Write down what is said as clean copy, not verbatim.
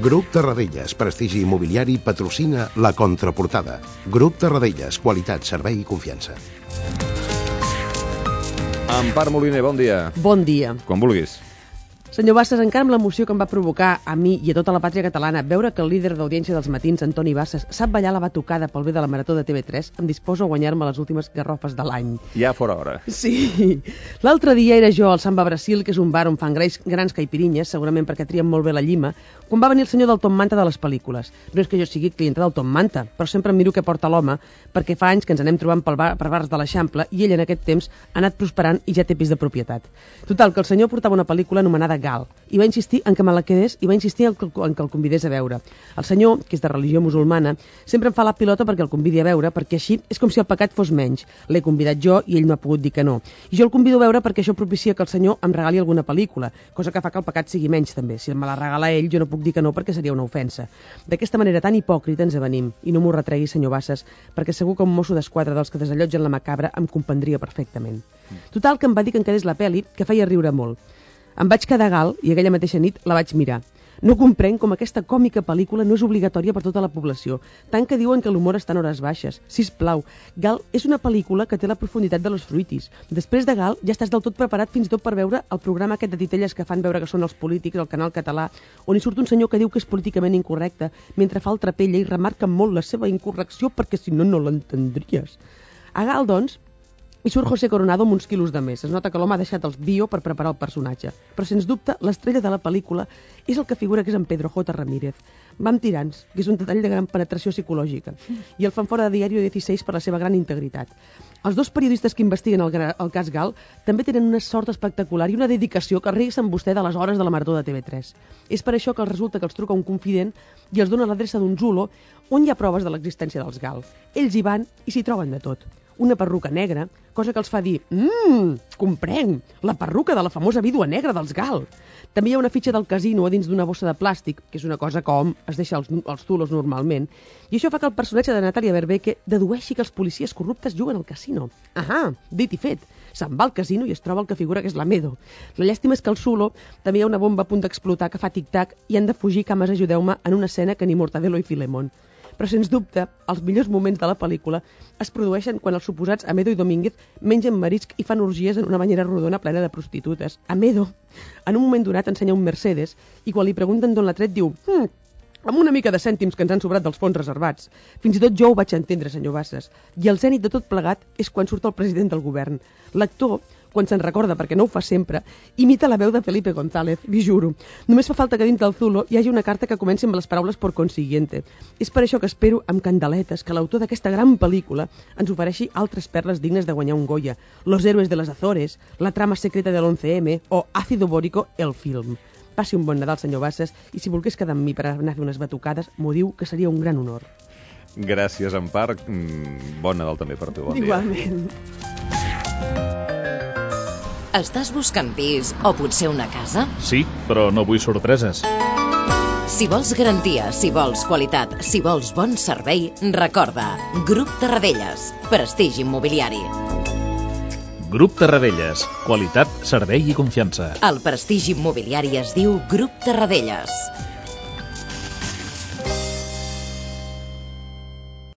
Grup Tarradellas, prestigi immobiliari, patrocina La Contraportada. Grup Tarradellas, qualitat, servei i confiança. Empar Moliner, bon dia. Bon dia. Com vulguis. Senyor Bassas, encara amb l'emoció que em va provocar a mi i a tota la pàtria catalana veure que el líder d'audiència dels matins, Antoni Bassas, sap ballar la batucada pel bé de la marató de TV3, em disposo a guanyar-me les últimes garrofes de l'any. Ja fora hora. Sí. L'altre dia era jo al Samba Brasil, que és un bar on fan grans caipirinyes, segurament perquè trien molt bé la llima, quan va venir el senyor del Tom Manta de les pel·lícules. No és que jo sigui clienta del Tom Manta, però sempre em miro què porta l'home, perquè fa anys que ens anem trobant per bars de l'Eixample i ell en aquest temps ha anat prosperant i ja té pis de propietat. Total, que el senyor portava una pel·lícula anomenada Gal, i va insistir en que me la quedés i va insistir en que el convidés a veure. El senyor, que és de religió musulmana, sempre em fa la pilota perquè el convidi a veure, perquè així és com si el pecat fos menys. L'he convidat jo i ell no ha pogut dir que no. I jo el convido a veure perquè això propicia que el senyor em regali alguna pel·lícula, cosa que fa que el pecat sigui menys també. Si me la regala ell, jo no puc dir que no perquè seria una ofensa. D'aquesta manera tan hipòcrita ens avenim, i no m'ho retregui, senyor Bassas, perquè segur que un mosso d'esquadra dels que desallotgen la macabra em comprendria perfectament. Total, que em va dir que em quedés la pel·li, que feia riure molt. Em vaig quedar gal i aquella mateixa nit la vaig mirar. No comprenc com aquesta còmica pel·lícula no és obligatòria per tota la població, tant que diuen que l'humor està en hores baixes. Sisplau, Gal és una pel·lícula que té la profunditat de los fruitis. Després de Gal ja estàs del tot preparat fins i tot per veure el programa aquest de titelles que fan veure que són els polítics al canal català, on hi surt un senyor que diu que és políticament incorrecte, mentre fa el trapella i remarca molt la seva incorrecció perquè si no, no l'entendries. A Gal, doncs, i surt José Coronado amb uns quilos de més. Es nota que l'home ha deixat els bio per preparar el personatge. Però, sens dubte, l'estrella de la pel·lícula és el que figura que és en Pedro J. Ramírez. Va amb tirants, que és un detall de gran penetració psicològica. I el fan fora de Diario 16 per la seva gran integritat. Els dos periodistes que investiguen el cas Gal també tenen una sort espectacular i una dedicació que rigues amb vostè de les hores de la marató de TV3. És per això que resulta que els truca un confident i els dona l'adreça d'un zulo on hi ha proves de l'existència dels Gal. Ells hi van i s'hi troben de tot. Una perruca negra, cosa que els fa dir comprenc, la perruca de la famosa vídua negra dels Gal. També hi ha una fitxa del casino a dins d'una bossa de plàstic, que és una cosa com es deixa els zulos normalment, i això fa que el personatge de Natàlia Berbeque dedueixi que els policies corruptes juguen al casino. Ahà, dit i fet. Se'n va al casino i es troba el que figura que és la Medo. La llàstima és que al zulo també hi ha una bomba a punt d'explotar que fa tic-tac i han de fugir, cames, ajudeu-me, en una escena que ni Mortadelo i Filemón. Però, sens dubte, els millors moments de la pel·lícula es produeixen quan els suposats Amedo i Domínguez mengen marisc i fan orgies en una banyera rodona plena de prostitutes. Amedo, en un moment donat, ensenya un Mercedes i quan li pregunten d'on l'ha tret diu amb una mica de cèntims que ens han sobrat dels fons reservats. Fins i tot jo ho vaig entendre, senyor Bassas. I el zènit de tot plegat és quan surt el president del govern. L'actor, quan se'n recorda, perquè no ho fa sempre, imita la veu de Felipe González, vi juro. Només fa falta que dins del zulo hi hagi una carta que comenci amb les paraules por consiguiente. És per això que espero, amb candeletes, que l'autor d'aquesta gran pel·lícula ens ofereixi altres perles dignes de guanyar un Goya. Los héroes de les Azores, La trama secreta del 11M o Ácido bórico, el film. Passi un bon Nadal, senyor Bassas, i si volgués quedar amb mi per anar a fer unes batucades, m'ho diu que seria un gran honor. Gràcies, Empar. Bon Nadal també per tu. Bon dia. Igualment. Estàs buscant pis o potser una casa? Sí, però no vull sorpreses. Si vols garantia, si vols qualitat, si vols bon servei, recorda, Grup Tarradellas, prestigi immobiliari. Grup Tarradellas, qualitat, servei i confiança. El prestigi immobiliari es diu Grup Tarradellas.